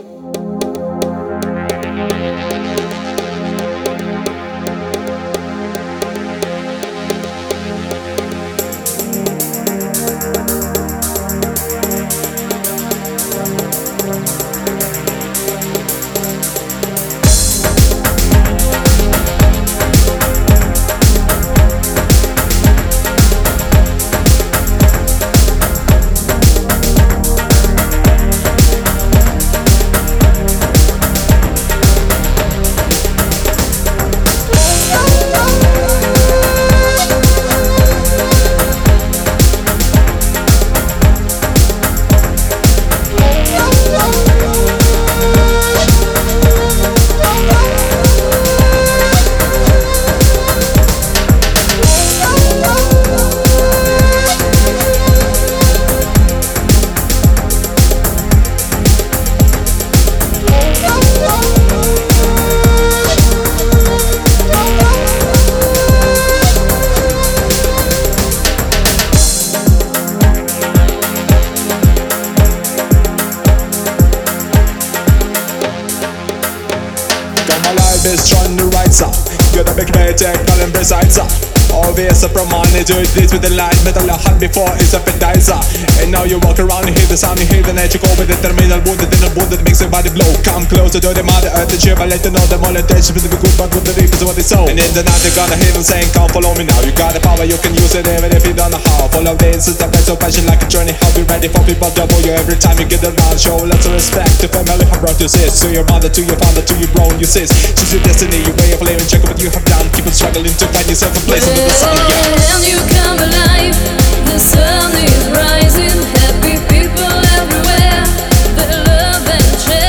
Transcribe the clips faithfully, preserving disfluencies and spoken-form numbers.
Strong the right side. You're the big paycheck, calling precise. Always a prominent, do this with the light. Metal I had before is appetizer. And now you walk around, you hear the sound, you hear the nature. Go with the terminal wounded in a wound that makes your body blow. Come closer to the mother earth, the chip. I let you know the molestation with the good, but with the reap is what they sow. And in the night they're gonna hear them saying, come follow me now. You got the power, you can use it even if you don't know how. Follow this is the best of passion like a journey. How be ready for people double you every time you get around. Show lots of respect to family who brought you sis. To your mother, to your father, to your bro and your sis. Choose your destiny, your way of living, check what you have done. Keep on struggling to find yourself a place under the sun, yeah. And you come alive, the sun is rising, happy people everywhere, they love and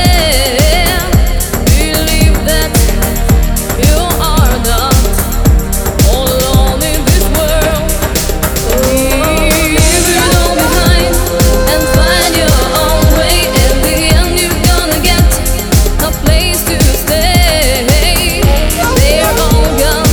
share. Believe that you are not all alone in this world. Leave it all behind and find your own way. In the end you're gonna get a place to stay. They're all gone.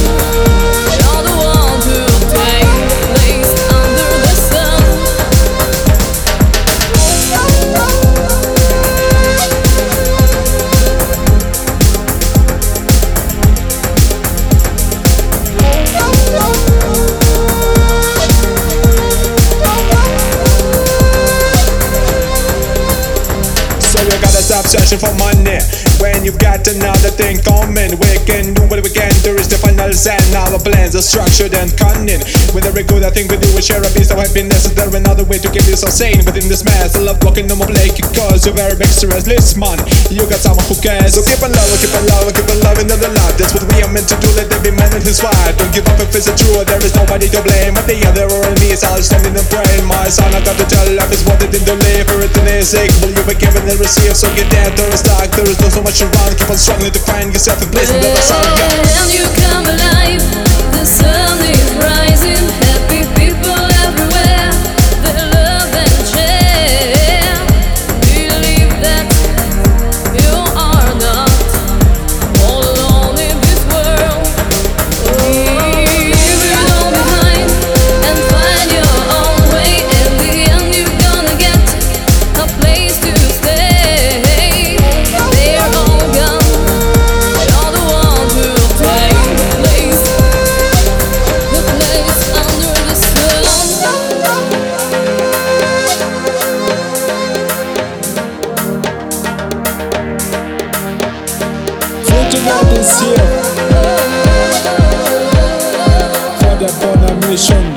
Stop searching for money when you've got another thing coming. We can do what we can to reach the final stand. Our plans are structured and cunning. With every good I think we do, we share a piece of happiness. Is there another way to keep you so sane within this mess? I love walking on my lake cause you're very extra list man. You got someone who cares. So keep on loving, keep on loving, keep on loving another love. That's what we are meant to do. Let every man in his wife. Don't give up if it's true. There is nobody to blame. But the other or me is all standing and praying. My son, I got to tell life is what it didn't live. Everything is equal. You be given and receive. So get down to the stock. There is no so much around. Keep on struggling to find yourself a place in the sun. And you come alive, the sun is rising, happy people everywhere, they love and share. Believe that you are not all alone in this world. Leave it all behind and find your own way. In the end you're gonna get a place to stay. They're all gone. You're the one who take the place, the place under the sun. Floating out this year for the Bona mission.